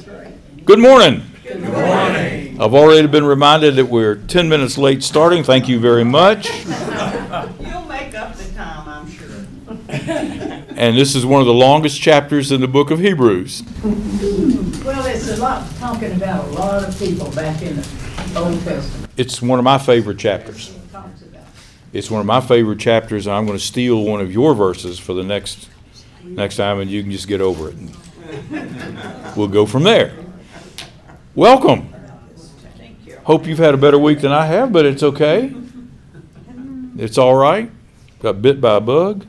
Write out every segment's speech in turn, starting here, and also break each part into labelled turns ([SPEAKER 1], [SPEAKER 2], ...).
[SPEAKER 1] Good morning. Good morning. I've already been reminded that we're 10 minutes late starting. Thank you very much.
[SPEAKER 2] You'll make up the time, I'm sure.
[SPEAKER 1] And this is one of the longest chapters in the book of Hebrews.
[SPEAKER 3] Well, it's a lot talking about a lot of people back in the Old Testament.
[SPEAKER 1] It's one of my favorite chapters. It's one of my favorite chapters. I'm going to steal one of your verses for the next time, and you can just get over it. We'll go from there. Welcome. Hope you've had a better week than I have, but it's okay. It's all right. Got bit by a bug.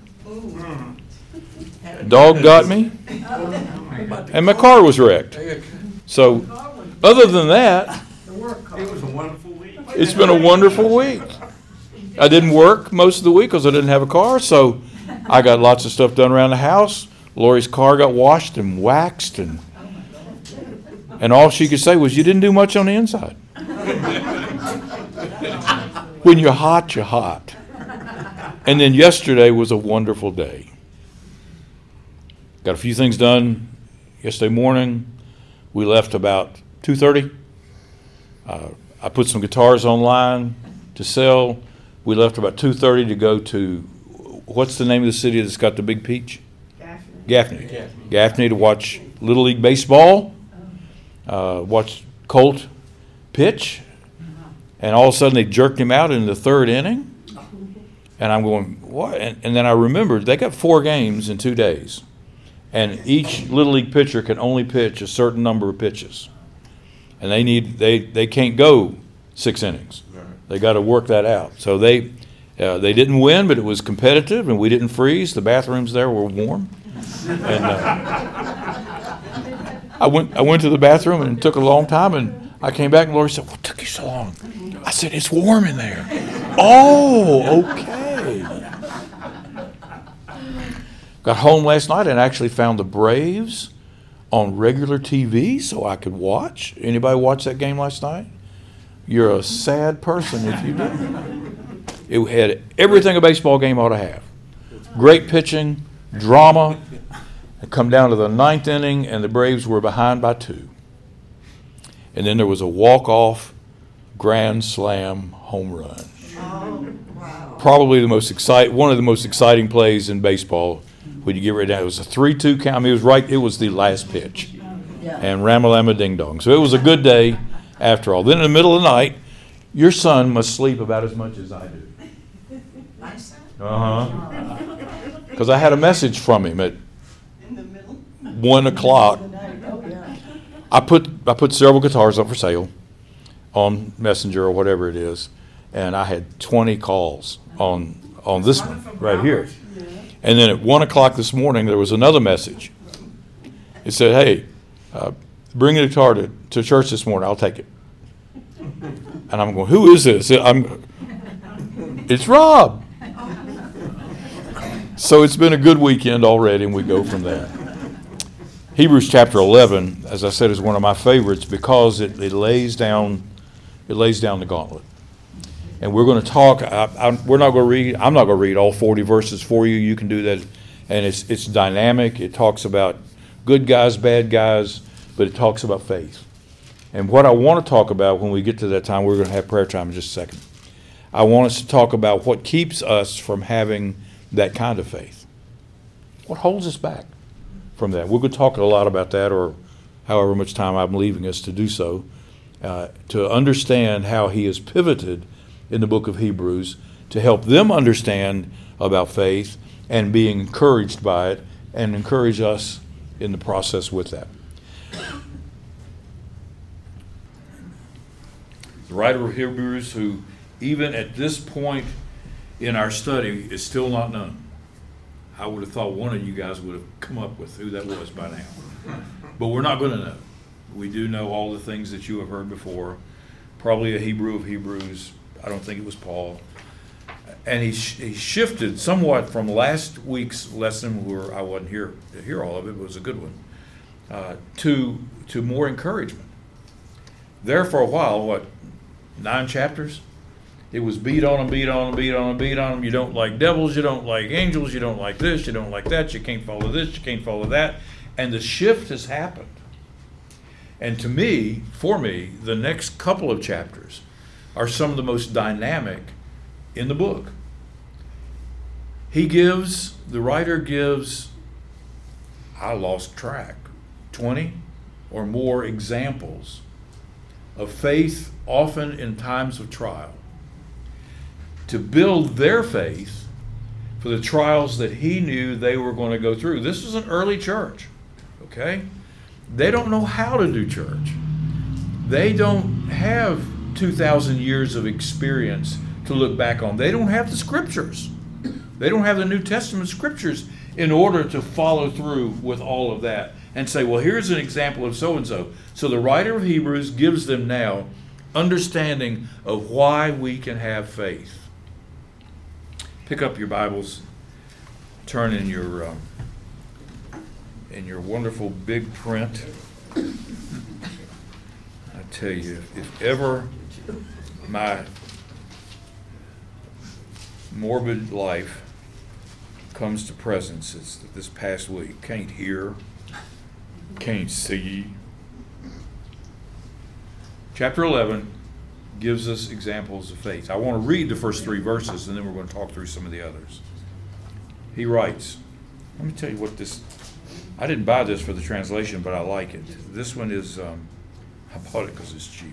[SPEAKER 1] Dog got me. And my car was wrecked. So, other than that,
[SPEAKER 4] It was a wonderful week.
[SPEAKER 1] it's been a wonderful week. I didn't work most of the week because I didn't have a car, so I got lots of stuff done around the house. Lori's car got washed and waxed, and all she could say was, "You didn't do much on the inside." When you're hot, you're hot. And then yesterday was a wonderful day. Got a few things done yesterday morning. We left about 2:30. I put some guitars online to sell. We left about 2:30 to go to, what's the name of the city that's got the big peach? Gaffney to watch Little League Baseball, watch Colt pitch, and all of a sudden they jerked him out in the third inning. And I'm going, what? And then I remembered they got 4 games in 2 days. And each Little League pitcher can only pitch a certain number of pitches. And they can't go 6 innings. They got to work that out. So they didn't win, but it was competitive, and we didn't freeze. The bathrooms there were warm. And I went to the bathroom, and it took a long time, and I came back, and Lori said, "What took you so long?" I said, "It's warm in there." Oh, okay. Got home last night and actually found the Braves on regular TV so I could watch. Anybody watch that game last night? You're a sad person if you didn't. It had everything a baseball game ought to have. Great pitching, drama. It come down to the 9th inning, and the Braves were behind by 2. And then there was a walk-off grand slam home run.
[SPEAKER 2] Oh, wow.
[SPEAKER 1] Probably one of the most exciting plays in baseball. When you get right down, it was a 3-2 count. I mean, it was the last pitch. And Ramalama Ding Dong. So it was a good day after all. Then in the middle of the night, your son must sleep about as much as I do.
[SPEAKER 2] My son?
[SPEAKER 1] Uh-huh. Because I had a message from him at
[SPEAKER 2] In the middle?
[SPEAKER 1] 1 o'clock. I put several guitars up for sale on Messenger or whatever it is, and I had 20 calls on this one right here. And then at 1 o'clock this morning, there was another message. It said, "Hey, bring the guitar to church this morning. I'll take it." And I'm going, "Who is this?" It's Rob. So it's been a good weekend already, and we go from there. Hebrews chapter 11, as I said, is one of my favorites because it lays down the gauntlet. And we're going to talk. I'm not going to read all 40 verses for you. You can do that, and it's dynamic. It talks about good guys, bad guys, but it talks about faith. And what I want to talk about when we get to that time, we're going to have prayer time in just a second. I want us to talk about what keeps us from having that kind of faith. What holds us back from that? We're going to talk a lot about that, or however much time I'm leaving us to do so, to understand how he has pivoted in the book of Hebrews to help them understand about faith and being encouraged by it and encourage us in the process with that. The writer of Hebrews, who even at this point in our study is still not known. I would have thought one of you guys would have come up with who that was by now. But we're not going to know. We do know all the things that you have heard before. Probably a Hebrew of Hebrews. I don't think it was Paul. And he shifted somewhat from last week's lesson, where I wasn't here to hear all of it, but it was a good one, to more encouragement. There for a while, 9 chapters? It was beat on them. You don't like devils, you don't like angels, you don't like this, you don't like that, you can't follow this, you can't follow that. And the shift has happened. And to me, for me, the next couple of chapters are some of the most dynamic in the book. The writer gives, I lost track, 20 or more examples of faith, often in times of trial, to build their faith for the trials that he knew they were going to go through. This is an early church, okay? They don't know how to do church. They don't have 2,000 years of experience to look back on. They don't have the scriptures. They don't have the New Testament scriptures in order to follow through with all of that and say, well, here's an example of so-and-so. So the writer of Hebrews gives them now understanding of why we can have faith. Pick up your Bibles, turn in your wonderful big print. I tell you, if ever my morbid life comes to presence, it's this past week. Can't hear, can't see. Chapter 11 gives us examples of faith. I want to read the first 3 verses, and then we're going to talk through some of the others. He writes, let me tell you what this, I didn't buy this for the translation, but I like it. This one is, I bought it because it's cheap.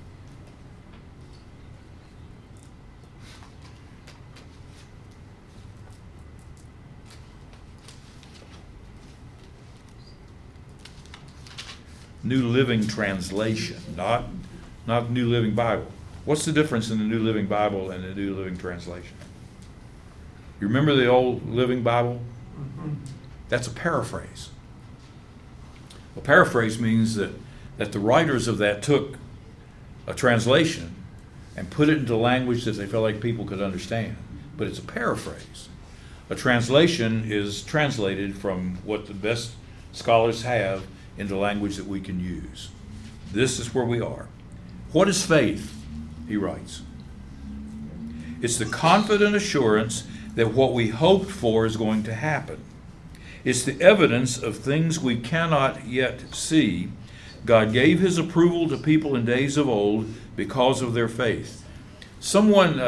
[SPEAKER 1] New Living Translation, not New Living Bible. What's the difference in the New Living Bible and the New Living Translation? You remember the old Living Bible? That's a paraphrase. A paraphrase means that the writers of that took a translation and put it into language that they felt like people could understand. But it's a paraphrase. A translation is translated from what the best scholars have into language that we can use. This is where we are. What is faith? He writes. It's the confident assurance that what we hoped for is going to happen. It's the evidence of things we cannot yet see. God gave his approval to people in days of old because of their faith. Someone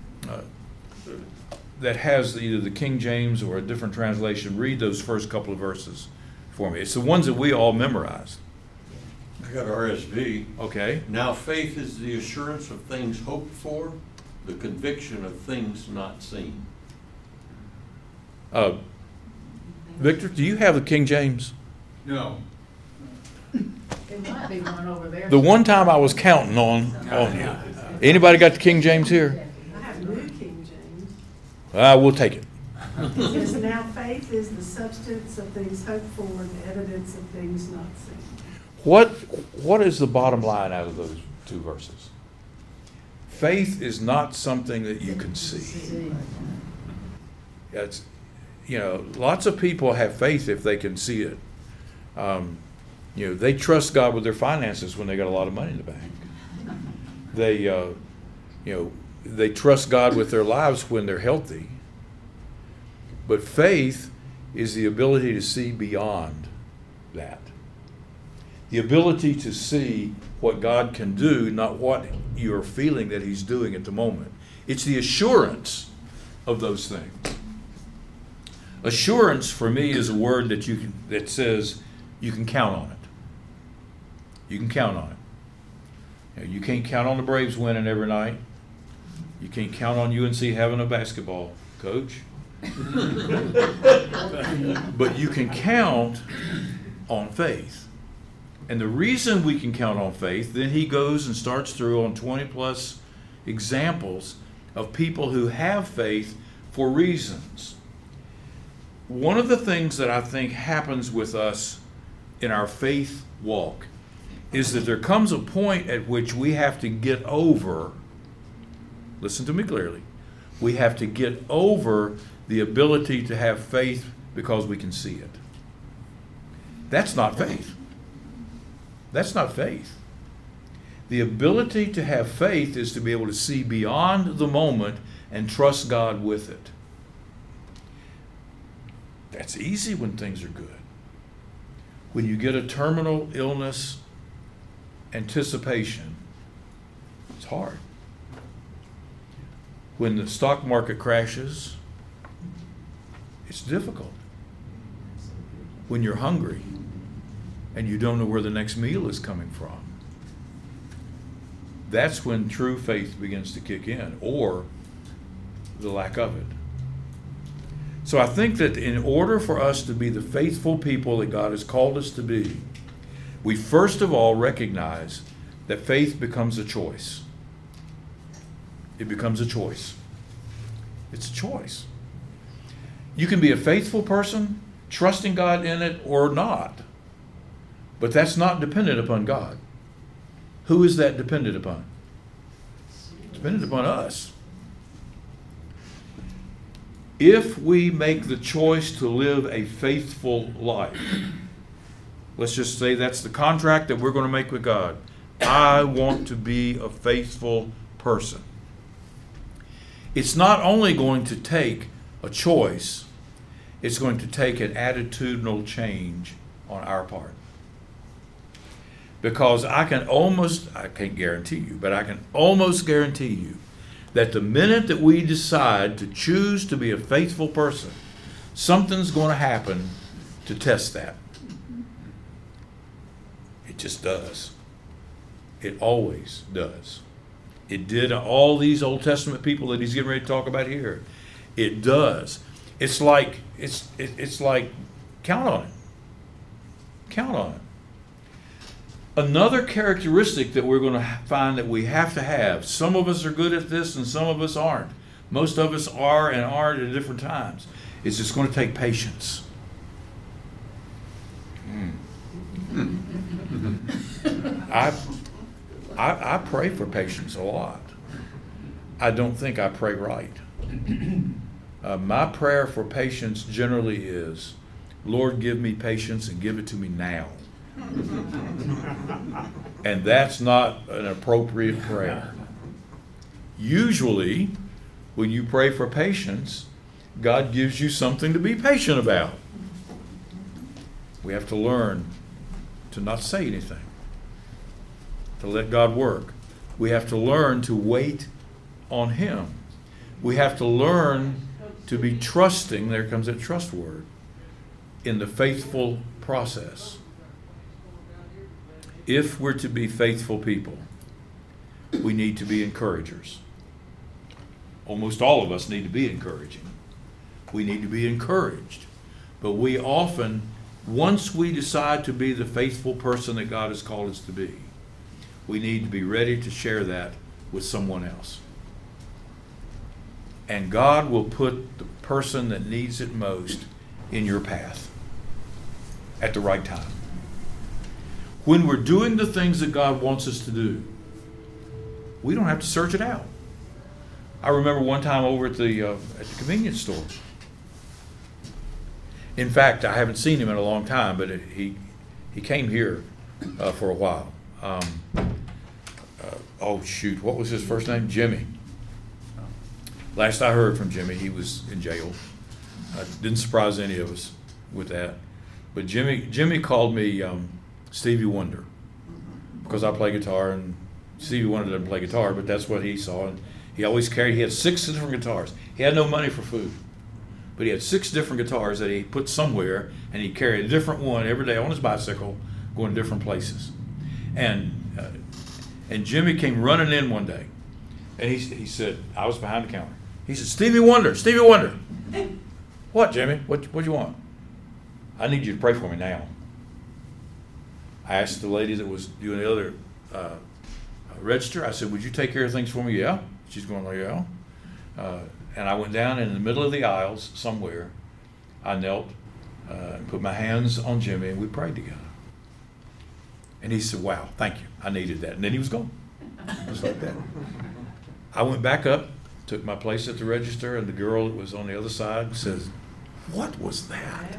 [SPEAKER 1] that has either the King James or a different translation, read those first couple of verses for me. It's the ones that we all memorized.
[SPEAKER 5] I got RSV.
[SPEAKER 1] Okay.
[SPEAKER 5] Now faith is the assurance of things hoped for, the conviction of things not seen.
[SPEAKER 1] Victor, do you have the King James?
[SPEAKER 4] No.
[SPEAKER 3] There might be one over there.
[SPEAKER 1] The one time I was counting on you. Anybody got the King James here?
[SPEAKER 6] I have New King James.
[SPEAKER 1] We'll take it.
[SPEAKER 6] It says, now faith is the substance of things hoped for and the evidence of things not seen.
[SPEAKER 1] What is the bottom line out of those 2 verses? Faith is not something that you can see. It's, lots of people have faith if they can see it. They trust God with their finances when they got a lot of money in the bank. They trust God with their lives when they're healthy. But faith is the ability to see beyond that. The ability to see what God can do, not what you're feeling that he's doing at the moment. It's the assurance of those things. Assurance for me is a word that says you can count on it. You can count on it. You can't count on the Braves winning every night. You can't count on UNC having a basketball coach. But you can count on faith. And the reason we can count on faith, then he goes and starts through on 20 plus examples of people who have faith for reasons. One of the things that I think happens with us in our faith walk is that there comes a point at which we have to get over, listen to me clearly, we have to get over the ability to have faith because we can see it. That's not faith. That's not faith. The ability to have faith is to be able to see beyond the moment and trust God with it. That's easy when things are good. When you get a terminal illness anticipation is hard. When the stock market crashes, it's difficult. When you're hungry and you don't know where the next meal is coming from, that's when true faith begins to kick in, or the lack of it. So I think that in order for us to be the faithful people that God has called us to be, we first of all recognize that faith becomes a choice. It becomes a choice. It's a choice. You can be a faithful person, trusting God in it or not, but that's not dependent upon God. Who is that dependent upon? It's dependent upon us. If we make the choice to live a faithful life, let's just say that's the contract that we're going to make with God. I want to be a faithful person. It's not only going to take a choice, it's going to take an attitudinal change on our part. Because I can't guarantee you, but I can almost guarantee you that the minute that we decide to choose to be a faithful person, something's going to happen to test that. It just does. It always does. It did all these Old Testament people that he's getting ready to talk about here. It does. It's like count on it. Count on it. Another characteristic that we're going to find that we have to have, some of us are good at this and some of us aren't. Most of us are and aren't at different times. It's just going to take patience. I pray for patience a lot. I don't think I pray right. My prayer for patience generally is, Lord, give me patience and give it to me now. And that's not an appropriate prayer. Usually, when you pray for patience, God gives you something to be patient about. We have to learn to not say anything, to let God work. We have to learn to wait on Him. We have to learn to be trusting, there comes that trust word, in the faithful process. If we're to be faithful people, we need to be encouragers. Almost all of us need to be encouraging. We need to be encouraged. But we often, once we decide to be the faithful person that God has called us to be, we need to be ready to share that with someone else. And God will put the person that needs it most in your path at the right time. When we're doing the things that God wants us to do, we don't have to search it out. I remember one time over at the convenience store. In fact, I haven't seen him in a long time, but he came here for a while. What was his first name? Jimmy. Last I heard from Jimmy, he was in jail. Didn't surprise any of us with that. But Jimmy called me Stevie Wonder, because I play guitar, and Stevie Wonder doesn't play guitar, but that's what he saw. And he had 6 different guitars. He had no money for food, but he had 6 different guitars that he put somewhere, and he carried a different one every day on his bicycle, going to different places. And Jimmy came running in one day, and he said, I was behind the counter. He said, Stevie Wonder. What, Jimmy? What you want? I need you to pray for me now. I asked the lady that was doing the other register, I said, would you take care of things for me? Yeah. She's going, yeah. And I went down in the middle of the aisles somewhere. I knelt and put my hands on Jimmy, and we prayed together. And he said, wow, thank you. I needed that. And then he was gone. Just like that. I went back up, took my place at the register, and the girl that was on the other side says, what was that?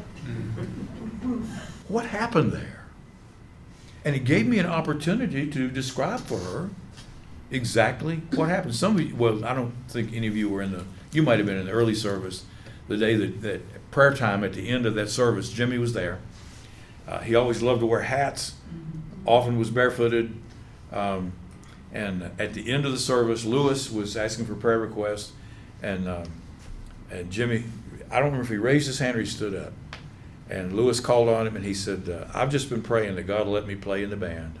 [SPEAKER 1] What happened there? And it gave me an opportunity to describe for her exactly what happened. Some of you, well, I don't think any of you were you might have been in the early service, the day that prayer time at the end of that service, Jimmy was there. He always loved to wear hats, often was barefooted, And at the end of the service, Lewis was asking for prayer requests, and Jimmy, I don't remember if he raised his hand or he stood up. And Lewis called on him, and he said, I've just been praying that God will let me play in the band.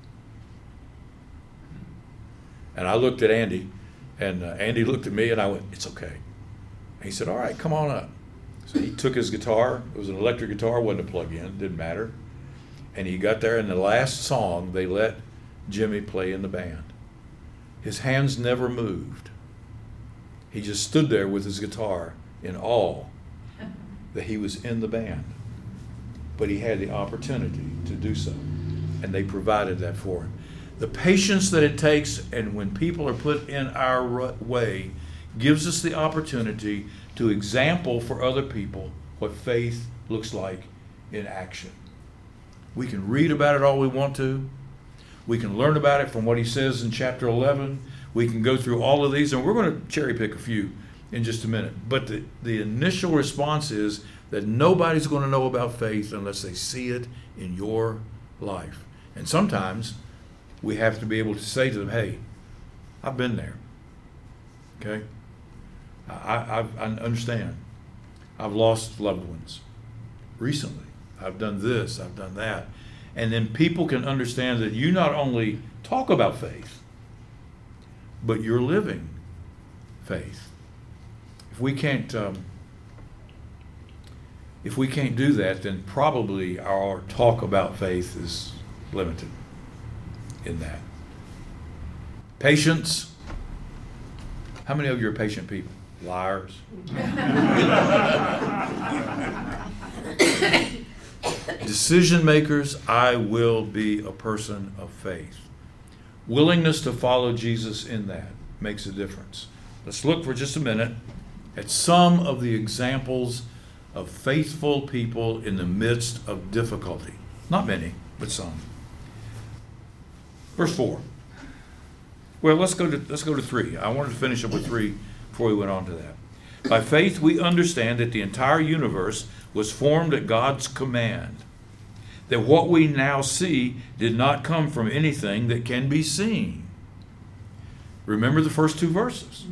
[SPEAKER 1] And I looked at Andy, and Andy looked at me, and I went, it's okay. And he said, all right, come on up. So he took his guitar. It was an electric guitar, wasn't a plug-in, didn't matter. And he got there, and the last song, they let Jimmy play in the band. His hands never moved. He just stood there with his guitar in awe that he was in the band. But he had the opportunity to do so, and they provided that for him. The patience that it takes, and when people are put in our way, gives us the opportunity to example for other people what faith looks like in action. We can read about it all we want to. We can learn about it from what he says in chapter 11. We can go through all of these, and we're going to cherry pick a few in just a minute. But the initial response is that nobody's going to know about faith unless they see it in your life. And sometimes we have to be able to say to them, hey, I've been there. Okay? I understand. I've lost loved ones recently. I've done this, I've done that. And then people can understand that you not only talk about faith, but you're living faith. If we can't do that, then probably our talk about faith is limited in that. Patience. How many of you are patient people? Liars. Decision makers, I will be a person of faith. Willingness to follow Jesus in that makes a difference. Let's look for just a minute at some of the examples of faithful people in the midst of difficulty. Not many, but some. Verse 4. Well, let's go to 3. I wanted to finish up with 3 before we went on to that. By faith, we understand that the entire universe was formed at God's command, that what we now see did not come from anything that can be seen. Remember the first 2 verses.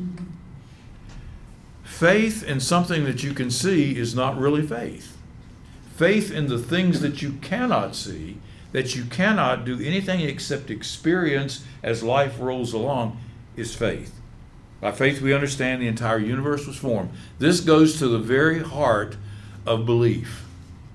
[SPEAKER 1] Faith in something that you can see is not really faith. Faith in the things that you cannot see, that you cannot do anything except experience as life rolls along, is faith. By faith, we understand the entire universe was formed. This goes to the very heart of belief.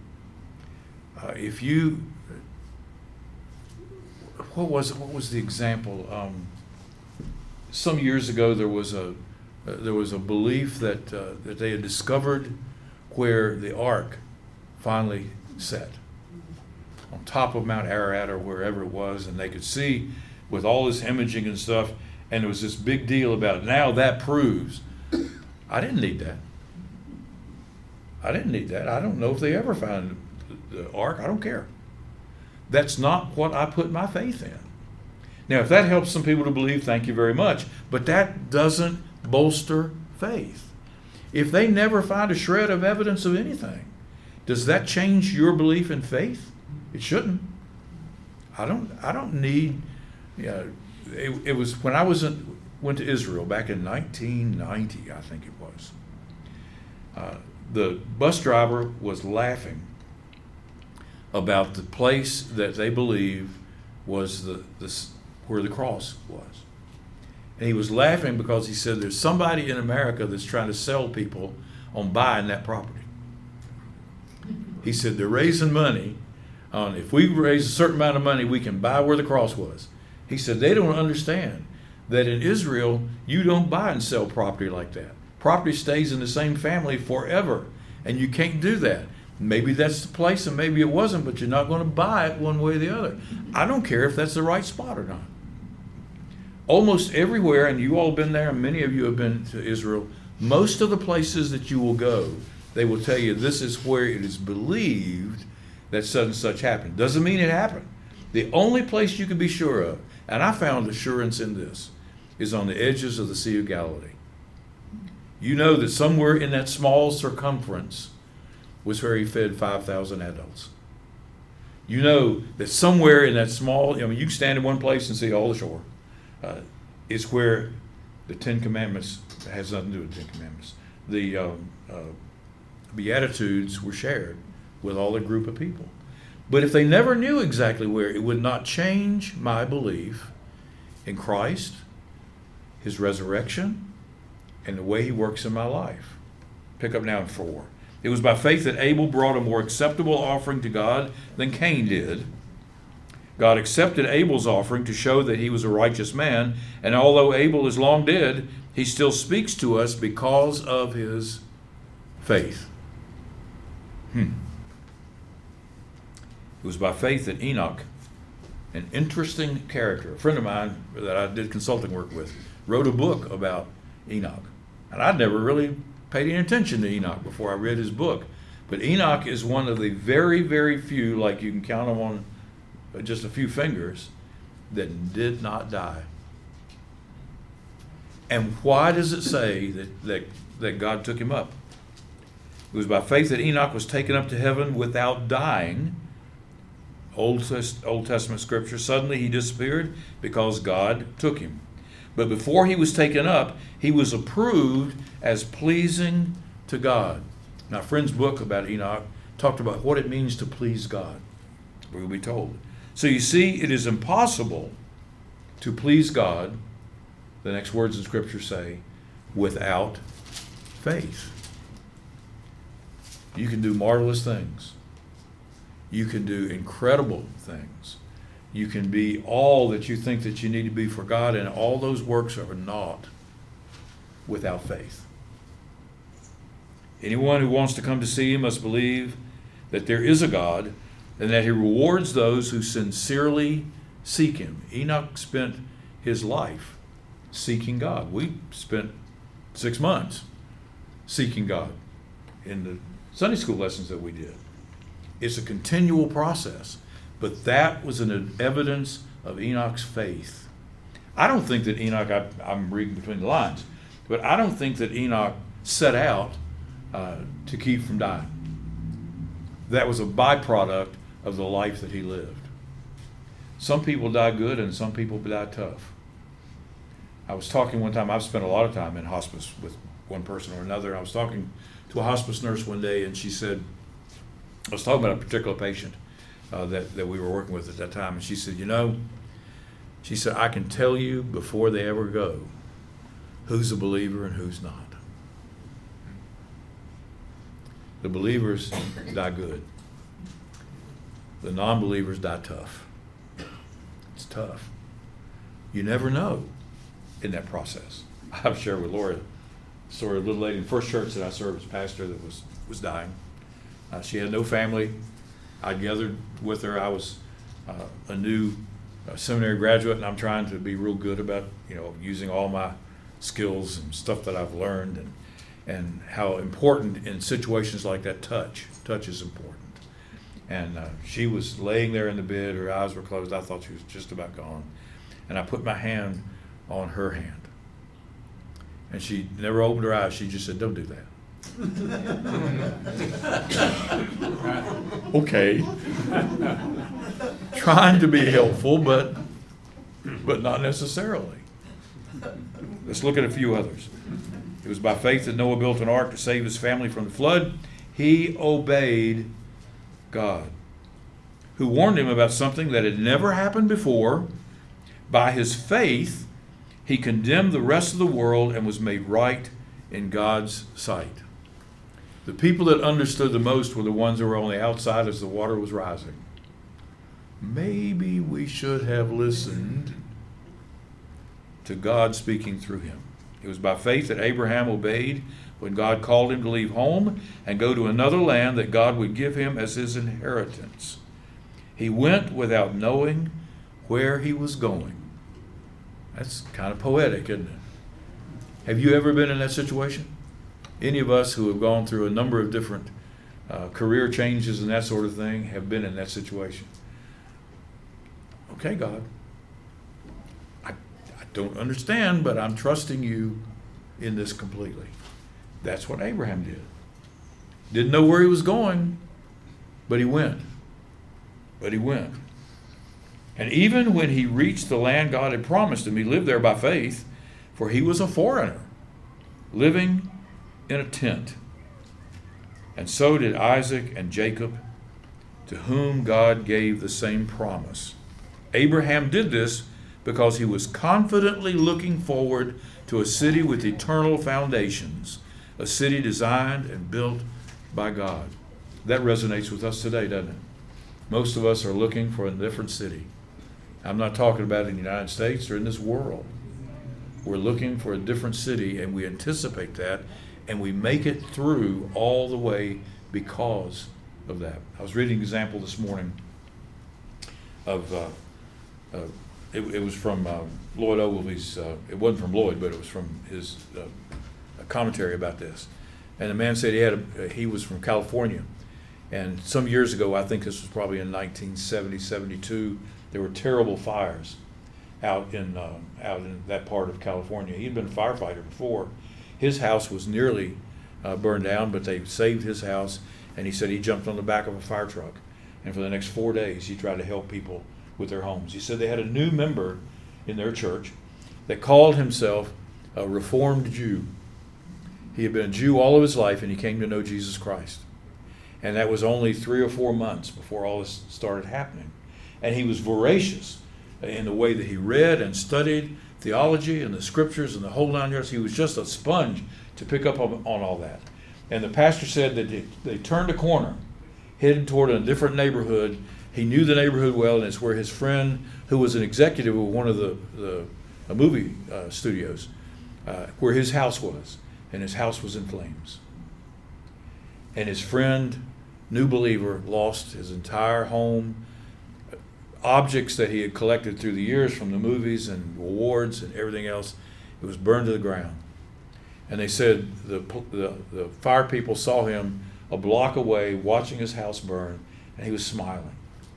[SPEAKER 1] What was the example? Some years ago, there was a belief that they had discovered where the ark finally set, on top of Mount Ararat or wherever it was, and they could see with all this imaging and stuff, and there was this big deal about it. Now that proves. I didn't need that. I don't know if they ever found the ark. I don't care. That's not what I put my faith in. Now, if that helps some people to believe, thank you very much. But that doesn't bolster faith. If they never find a shred of evidence of anything, does that change your belief in faith? It shouldn't. I don't need. It was when I went to Israel back in 1990, I think it was. The bus driver was laughing about the place that they believe was where the cross was. And he was laughing because he said there's somebody in America that's trying to sell people on buying that property. He said they're raising money on, if we raise a certain amount of money, we can buy where the cross was. He said they don't understand that in Israel, you don't buy and sell property like that. Property stays in the same family forever, and you can't do that. Maybe that's the place and maybe it wasn't, but you're not going to buy it one way or the other. I don't care if that's the right spot or not. Almost everywhere, and you all have been there, and many of you have been to Israel, most of the places that you will go, they will tell you this is where it is believed that such and such happened. Doesn't mean it happened. The only place you can be sure of, and I found assurance in this, is on the edges of the Sea of Galilee. You know that somewhere in that small circumference was where he fed 5,000 adults. You know that somewhere in that small, I mean, you can stand in one place and see all the shore. It's where the Ten Commandments has nothing to do with the Ten Commandments. The Beatitudes were shared with all a group of people. But if they never knew exactly where, it would not change my belief in Christ, his resurrection, and the way he works in my life. Pick up now in 4. It was by faith that Abel brought a more acceptable offering to God than Cain did. God accepted Abel's offering to show that he was a righteous man, and although Abel is long dead, he still speaks to us because of his faith. It was by faith that Enoch, an interesting character, a friend of mine that I did consulting work with, wrote a book about Enoch. And I'd never really paid any attention to Enoch before I read his book. But Enoch is one of the very, very few, like you can count them on just a few fingers, that did not die. And why does it say that God took him up? It was by faith that Enoch was taken up to heaven without dying. Old Testament scripture. Suddenly he disappeared because God took him. But before he was taken up, he was approved as pleasing to God. Now, a friend's book about Enoch talked about what it means to please God. We will be told. So you see, it is impossible to please God, the next words in Scripture say, without faith. You can do marvelous things. You can do incredible things. You can be all that you think that you need to be for God, and all those works are not without faith. Anyone who wants to come to see him must believe that there is a God and that he rewards those who sincerely seek him. Enoch spent his life seeking God. We spent 6 months seeking God in the Sunday school lessons that we did. It's a continual process, but that was an evidence of Enoch's faith. I don't think that Enoch, I'm reading between the lines, but I don't think that Enoch set out to keep from dying. That was a byproduct of the life that he lived. Some people die good and some people die tough. I was talking one time, I've spent a lot of time in hospice with one person or another. I was talking to a hospice nurse one day, and she said, I was talking about a particular patient that we were working with at that time, and she said, she said, I can tell you before they ever go who's a believer and who's not. The believers die good. The non-believers die tough. It's tough. You never know in that process. I've shared with Laura a story of a little lady in the first church that I served as pastor that was dying. She had no family. I gathered with her. I was a new seminary graduate, and I'm trying to be real good about using all my skills and stuff that I've learned, and how important in situations like that touch is important. And she was laying there in the bed. Her eyes were closed. I thought she was just about gone. And I put my hand on her hand. And she never opened her eyes. She just said, "Don't do that." Okay. Trying to be helpful, but not necessarily. Let's look at a few others. It was by faith that Noah built an ark to save his family from the flood. He obeyed God, who warned him about something that had never happened before. By his faith, he condemned the rest of the world and was made right in God's sight. The people that understood the most were the ones that were on the outside as the water was rising. Maybe we should have listened to God speaking through him. It was by faith that Abraham obeyed when God called him to leave home and go to another land that God would give him as his inheritance. He went without knowing where he was going. That's kind of poetic, isn't it? Have you ever been in that situation? Any of us who have gone through a number of different career changes and that sort of thing have been in that situation. Okay, God, I don't understand, but I'm trusting you in this completely. That's what Abraham did. Didn't know where he was going, but he went. But he went. And even when he reached the land God had promised him, he lived there by faith, for he was a foreigner, living in a tent. And so did Isaac and Jacob, to whom God gave the same promise. Abraham did this because he was confidently looking forward to a city with eternal foundations, a city designed and built by God. That resonates with us today, doesn't it? Most of us are looking for a different city. I'm not talking about in the United States or in this world. We're looking for a different city, and we anticipate that, and we make it through all the way because of that. I was reading an example this morning of, it was from Lloyd Ogilvy's, it wasn't from Lloyd, but it was from his commentary about this. And the man said he was from California. And some years ago, I think this was probably in 1970, 72, there were terrible fires out in that part of California. He'd been a firefighter before. His house was nearly burned down, but they saved his house. And he said he jumped on the back of a fire truck. And for the next 4 days, he tried to help people with their homes. He said they had a new member in their church that called himself a Reformed Jew. He had been a Jew all of his life, and he came to know Jesus Christ. And that was only 3 or 4 months before all this started happening. And he was voracious in the way that he read and studied theology and the scriptures and the whole 9 yards. He was just a sponge to pick up on all that. And the pastor said that they turned a corner, headed toward a different neighborhood. He knew the neighborhood well, and it's where his friend, who was an executive of one of the movie studios, where his house was. And his house was in flames. And his friend, new believer, lost his entire home, objects that he had collected through the years from the movies and awards and everything else. It was burned to the ground. And they said the fire people saw him a block away watching his house burn, and he was smiling.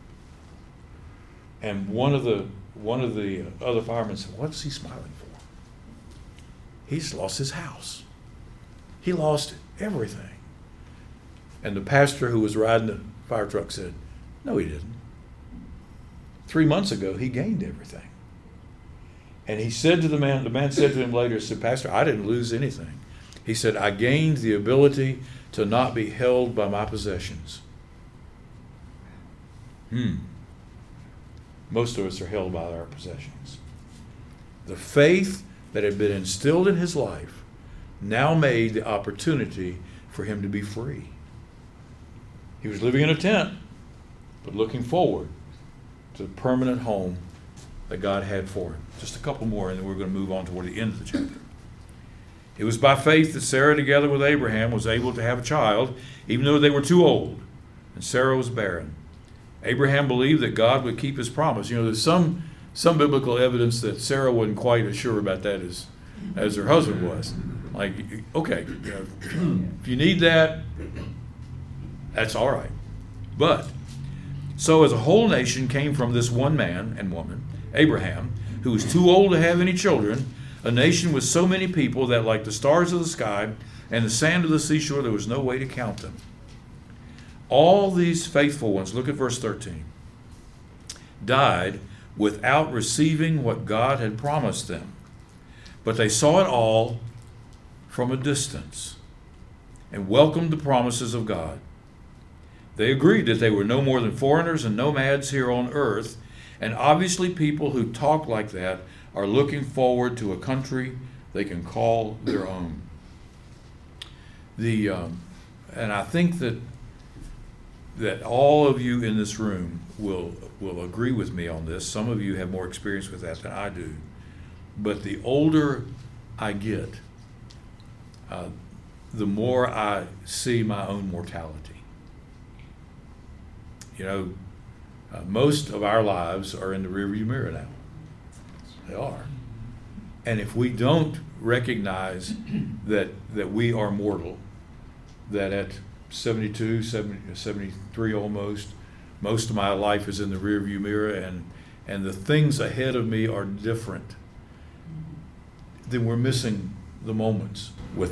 [SPEAKER 1] And one of the other firemen said, "What's he smiling for?" He's lost his house. He lost everything. And the pastor who was riding the fire truck said, "No, he didn't. 3 months ago, he gained everything." And he said to the man said to him later, said, "Pastor, I didn't lose anything." He said, "I gained the ability to not be held by my possessions." Most of us are held by our possessions. The faith that had been instilled in his life now made the opportunity for him to be free. He was living in a tent, but looking forward to the permanent home that God had for him. Just a couple more, and then we're going to move on toward the end of the chapter. It was by faith that Sarah, together with Abraham, was able to have a child, even though they were too old, and Sarah was barren. Abraham believed that God would keep his promise. You know, there's some biblical evidence that Sarah wasn't quite as sure about that as her husband was. Like, okay, if you need that, that's all right. But, so as a whole nation came from this one man and woman, Abraham, who was too old to have any children, a nation with so many people that like the stars of the sky and the sand of the seashore, there was no way to count them. All these faithful ones, look at verse 13, died without receiving what God had promised them. But they saw it all from a distance and welcomed the promises of God. They agreed that they were no more than foreigners and nomads here on earth, and obviously people who talk like that are looking forward to a country they can call their own. And I think that all of you in this room will agree with me on this. Some of you have more experience with that than I do. But the older I get, the more I see my own mortality. You know, most of our lives are in the rearview mirror now. They are. And if we don't recognize that we are mortal, that at 72, 73 almost, most of my life is in the rearview mirror, and the things ahead of me are different, then we're missing the moments with that.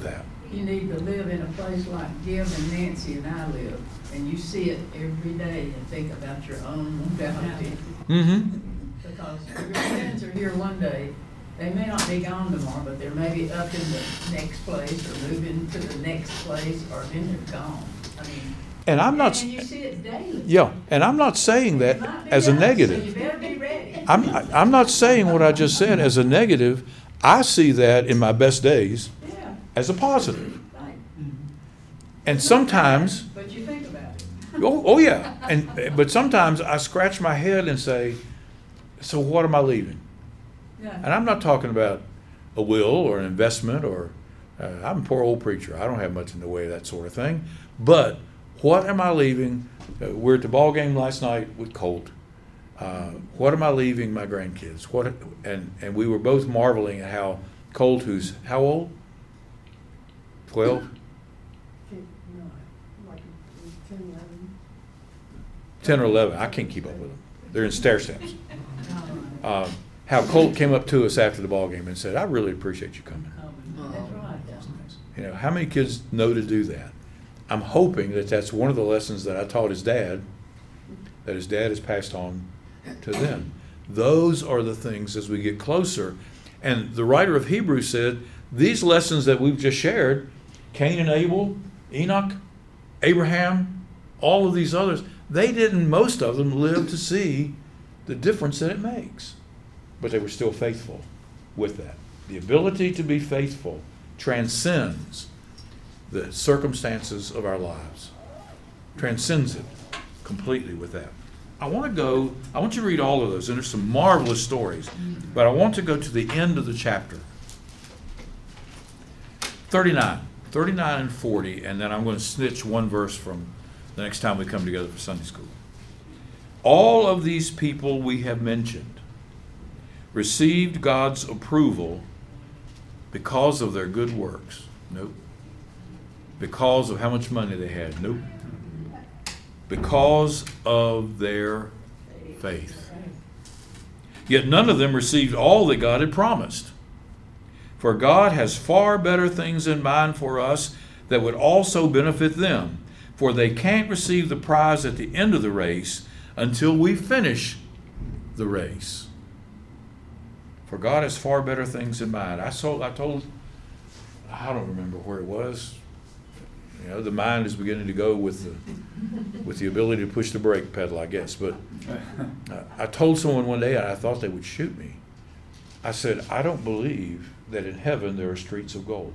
[SPEAKER 3] You need to live in a place like Gil and Nancy and I live, and you see it every day and think about your own mortality.
[SPEAKER 1] Mm-hmm.
[SPEAKER 3] Because your friends are here one day, they may not be gone tomorrow, but they're maybe up in the next place or moving to the next place, or then they're gone. I mean,
[SPEAKER 1] And I'm not,
[SPEAKER 3] and you see it daily.
[SPEAKER 1] yeah, and I'm not saying that
[SPEAKER 3] It might be
[SPEAKER 1] as a
[SPEAKER 3] us, so
[SPEAKER 1] negative.
[SPEAKER 3] you better be ready.
[SPEAKER 1] I'm not saying what I just said as a negative. I see that in my best days
[SPEAKER 3] Yeah,
[SPEAKER 1] as a positive.
[SPEAKER 3] right.
[SPEAKER 1] And sometimes,
[SPEAKER 3] But you think about it.
[SPEAKER 1] oh yeah, but sometimes I scratch my head and say, so what am I leaving?
[SPEAKER 3] Yeah.
[SPEAKER 1] And I'm not talking about a will or an investment or I'm a poor old preacher. I don't have much in the way of that sort of thing. But what am I leaving? We're at the ball game last night with Colt. What am I leaving my grandkids? And we were both marveling at how Colt, who's how old? 12?
[SPEAKER 6] No, like 10, 11.
[SPEAKER 1] 10 or 11. I can't keep up with them. They're in stair steps. How Colt came up to us after the ball game and said, I really appreciate you coming.
[SPEAKER 3] That's right.
[SPEAKER 1] You know, how many kids know to do that? I'm hoping that that's one of the lessons that I taught his dad, that his dad has passed on to them. Those are the things as we get closer. And the writer of Hebrews said, these lessons that we've just shared, Cain and Abel, Enoch, Abraham, all of these others, they didn't, most of them, live to see the difference that it makes. But they were still faithful with that. The ability to be faithful transcends the circumstances of our lives. Transcends it completely with that. I want you to read all of those, and there's some marvelous stories, but I want to go to the end of the chapter. 39 and 40, and then I'm going to snitch one verse from the next time we come together for Sunday school. All of these people we have mentioned received God's approval because of their good works. Nope. Because of how much money they had. Nope. Because of their faith. Yet none of them received all that God had promised. For God has far better things in mind for us that would also benefit them. For they can't receive the prize at the end of the race until we finish the race. For God has far better things in mind. I don't remember where it was. You know, the mind is beginning to go with the ability to push the brake pedal, I guess. But I told someone one day, and I thought they would shoot me. I said, I don't believe that in heaven there are streets of gold.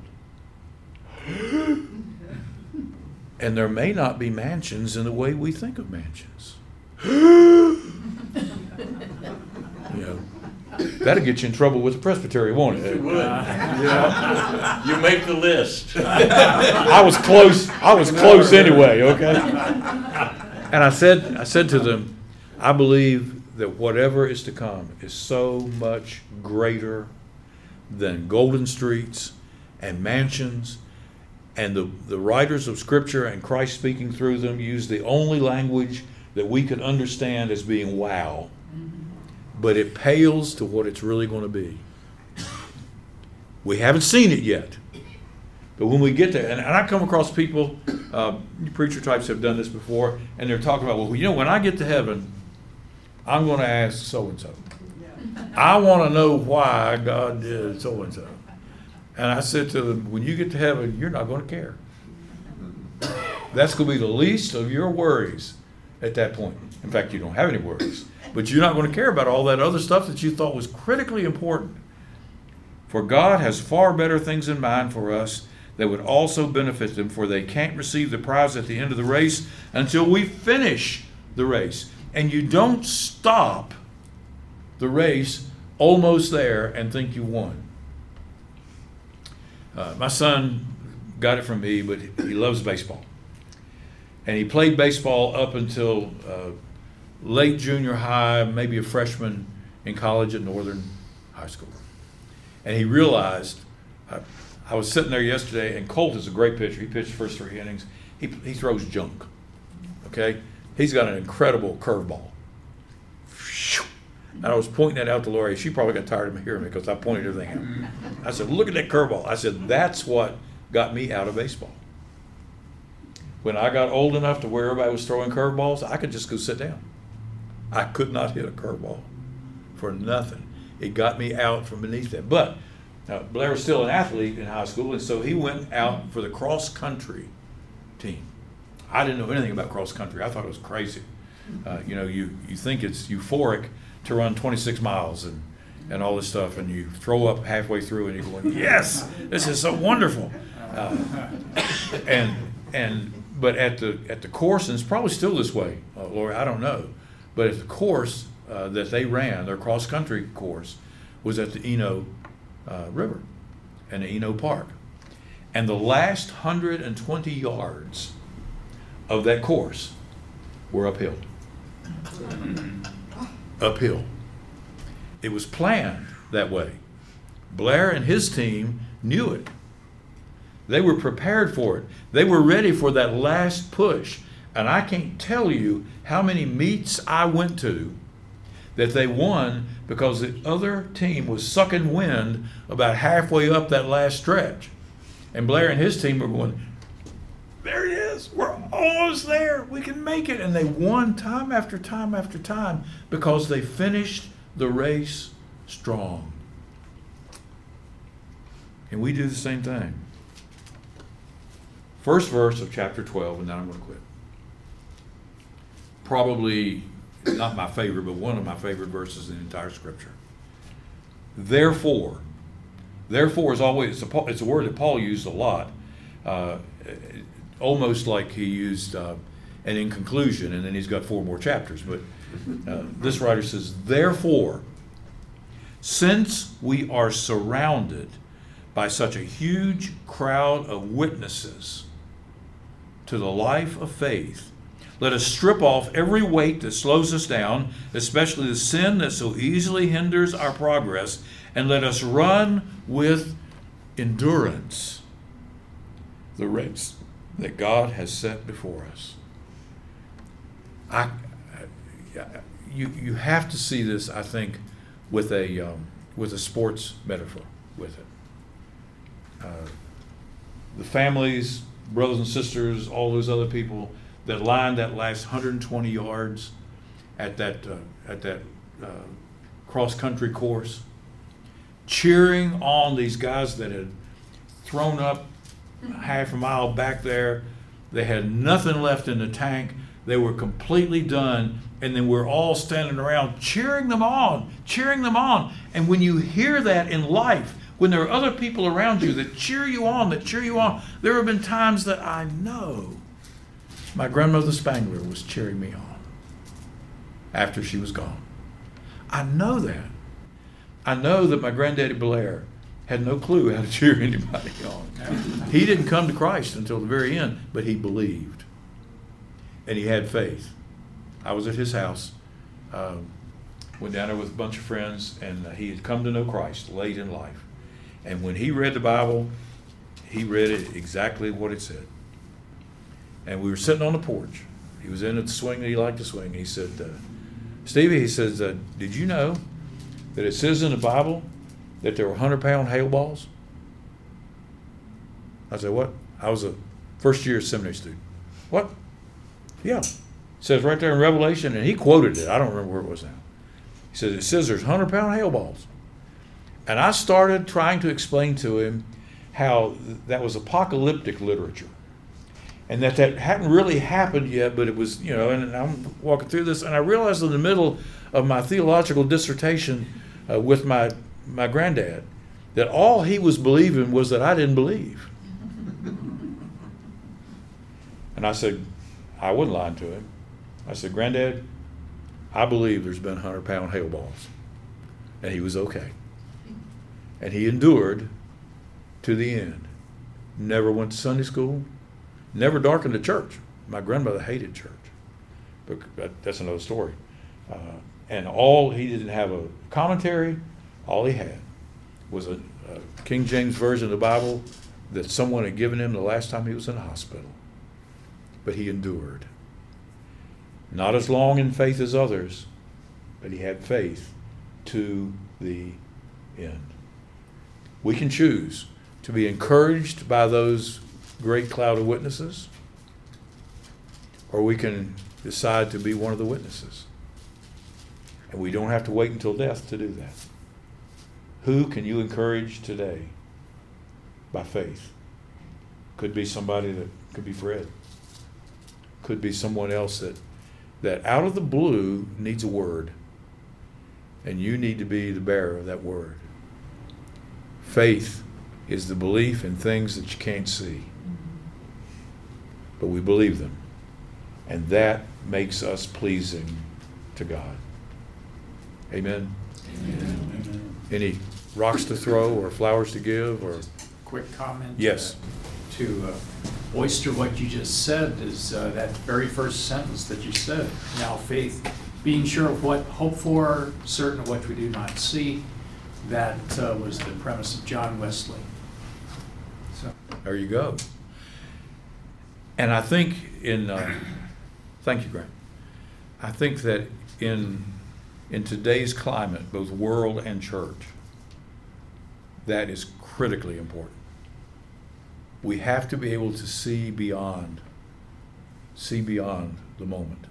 [SPEAKER 1] And there may not be mansions in the way we think of mansions. You know, that'll get you in trouble with the presbytery, won't it?
[SPEAKER 5] You would. You make the list.
[SPEAKER 1] I was close anyway, okay? And I said to them, I believe that whatever is to come is so much greater than golden streets and mansions. And the writers of Scripture and Christ speaking through them use the only language that we could understand as being wow. But it pales to what it's really going to be. We haven't seen it yet. But when we get there, and I come across people, preacher types have done this before, and they're talking about, well, you know, when I get to heaven, I'm going to ask so-and-so. I want to know why God did so-and-so. And I said to them, when you get to heaven, you're not going to care. That's going to be the least of your worries at that point. In fact, you don't have any worries. But you're not going to care about all that other stuff that you thought was critically important. For God has far better things in mind for us that would also benefit them, for they can't receive the prize at the end of the race until we finish the race. And you don't stop the race almost there and think you won. My son got it from me, but he loves baseball. And he played baseball up until late junior high, maybe a freshman in college at Northern High School. And he realized, I was sitting there yesterday, and Colt is a great pitcher. He pitched the first 3 innings. He throws junk, okay? He's got an incredible curveball. And I was pointing that out to Lori. She probably got tired of hearing me because I pointed everything out. I said, look at that curveball. I said, that's what got me out of baseball. When I got old enough to where everybody was throwing curveballs, I could just go sit down. I could not hit a curveball for nothing. It got me out from beneath that. But Blair was still an athlete in high school, and so he went out for the cross country team. I didn't know anything about cross country. I thought it was crazy. You think it's euphoric to run 26 miles and all this stuff, and you throw up halfway through and you're going, yes, this is so wonderful. But at the course, and it's probably still this way, Lori, I don't know, but at the course that they ran, their cross country course, was at the Eno River and the Eno Park. And the last 120 yards of that course were uphill. Uphill. It was planned that way. Blair and his team knew it. They were prepared for it. They were ready for that last push. And I can't tell you how many meets I went to that they won because the other team was sucking wind about halfway up that last stretch. And Blair and his team were going, there it is. We're almost there. We can make it. And they won time after time after time because they finished the race strong. And we do the same thing. First verse of chapter 12, and then I'm going to quit. Probably not my favorite, but one of my favorite verses in the entire Scripture. Therefore is always, it's a word that Paul used a lot, almost like he used an in conclusion, and then he's got 4 more chapters. But this writer says, therefore, since we are surrounded by such a huge crowd of witnesses to the life of faith, let us strip off every weight that slows us down, especially the sin that so easily hinders our progress, and let us run with endurance the race that God has set before us. You have to see this, I think, with a sports metaphor with it. The families, brothers and sisters, all those other people that lined that last 120 yards at that cross-country course, cheering on these guys that had thrown up half a mile back there. They had nothing left in the tank. They were completely done. And then we're all standing around cheering them on. And when you hear that in life, when there are other people around you that cheer you on, there have been times that I know my grandmother Spangler was cheering me on after she was gone. I know that. I know that my granddaddy Blair had no clue how to cheer anybody on. He didn't come to Christ until the very end, but he believed. And he had faith. I was at his house, went down there with a bunch of friends, and he had come to know Christ late in life. And when he read the Bible, he read it exactly what it said. And we were sitting on the porch. He was in the swing that he liked to swing. He said, Stevie, he says, did you know that it says in the Bible that there were 100-pound hail balls? I said, what? I was a first-year seminary student. What? Yeah. It says right there in Revelation, and he quoted it. I don't remember where it was now. He says, it says there's 100-pound hail balls. And I started trying to explain to him how that was apocalyptic literature. And that hadn't really happened yet, but it was, and I'm walking through this, and I realized in the middle of my theological dissertation with my granddad that all he was believing was that I didn't believe. And I said, I wasn't lying to him. I said, Granddad, I believe there's been 100-pound hail balls. And he was okay. And he endured to the end. Never went to Sunday school. Never darkened a church. My grandmother hated church. But that's another story. And he didn't have a commentary. All he had was a King James version of the Bible that someone had given him the last time he was in the hospital. But he endured. Not as long in faith as others, but he had faith to the end. We can choose to be encouraged by those great cloud of witnesses, or we can decide to be one of the witnesses. And we don't have to wait until death to do that. Who can you encourage today by faith? Could be somebody that could be Fred. Could be someone else that out of the blue needs a word. And you need to be the bearer of that word. Faith is the belief in things that you can't see. But we believe them. And that makes us pleasing to God. Amen?
[SPEAKER 7] Amen.
[SPEAKER 1] Any rocks to throw or flowers to give? Or
[SPEAKER 7] Quick comment.
[SPEAKER 1] Yes.
[SPEAKER 7] To oyster what you just said is that very first sentence that you said. Now faith, being sure of what hope for, certain of what we do not see. That was the premise of John Wesley. So
[SPEAKER 1] there you go. And I think thank you, Grant. I think that in today's climate, both world and church, that is critically important. We have to be able to see beyond the moment.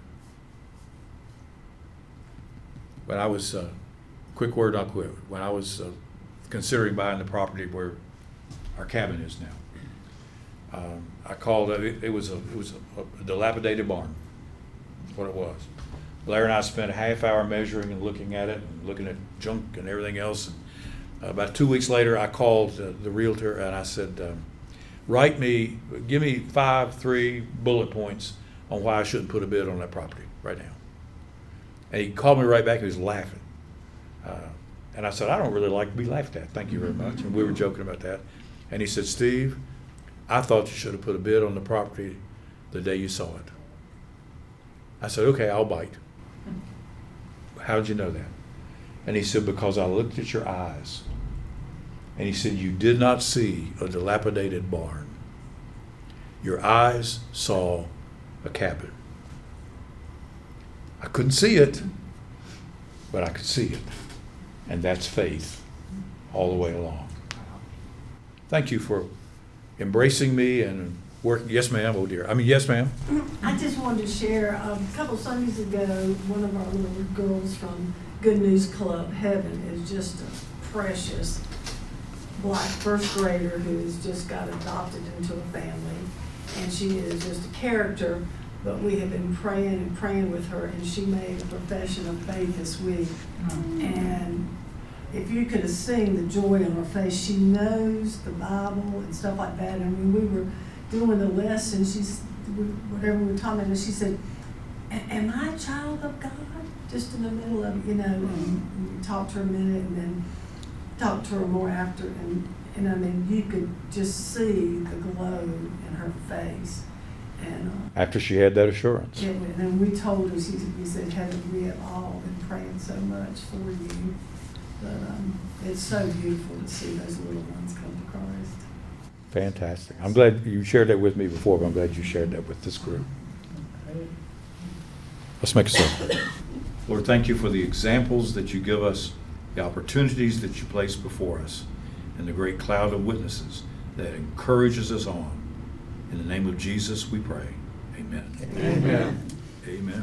[SPEAKER 1] When I was, quick word, not quick, when I was considering buying the property where our cabin is now, I called it. It was a dilapidated barn. That's what it was. Blair and I spent a half hour measuring and looking at it, and looking at junk and everything else. And, about 2 weeks later, I called the realtor and I said, give me 3 bullet points on why I shouldn't put a bid on that property right now. And he called me right back. He was laughing. And I said, I don't really like to be laughed at. Thank you very much. And we were joking about that. And he said, Steve, I thought you should have put a bid on the property the day you saw it. I said, okay, I'll bite. How did you know that? And he said, because I looked at your eyes. And he said, you did not see a dilapidated barn. Your eyes saw a cabin. I couldn't see it, but I could see it. And that's faith all the way along. Thank you for embracing me and working. Yes, ma'am. Oh, dear. Yes, ma'am.
[SPEAKER 6] I just wanted to share, a couple Sundays ago, one of our little girls from Good News Club, Heaven, is just a precious black first grader who has just got adopted into a family. And she is just a character, but we have been praying with her, and she made a profession of faith this week. And if you could have seen the joy on her face, she knows the Bible and stuff like that. I mean, we were doing the lesson, whatever we were talking about, she said, am I a child of God? Just in the middle of it, and we talked to her a minute and then talked to her more after, and I mean, you could just see the glow in her face. And
[SPEAKER 1] After she had that assurance.
[SPEAKER 6] and then we told her, we said, Heather, we have all been praying so much for you. But it's so beautiful to see those little ones come to Christ.
[SPEAKER 1] Fantastic. I'm glad you shared that with me before, but I'm glad you shared that with this group. Let's make a circle. Lord, thank you for the examples that you give us, the opportunities that you place before us, and the great cloud of witnesses that encourages us on. In the name of Jesus we pray. Amen.
[SPEAKER 7] Amen.
[SPEAKER 1] Amen.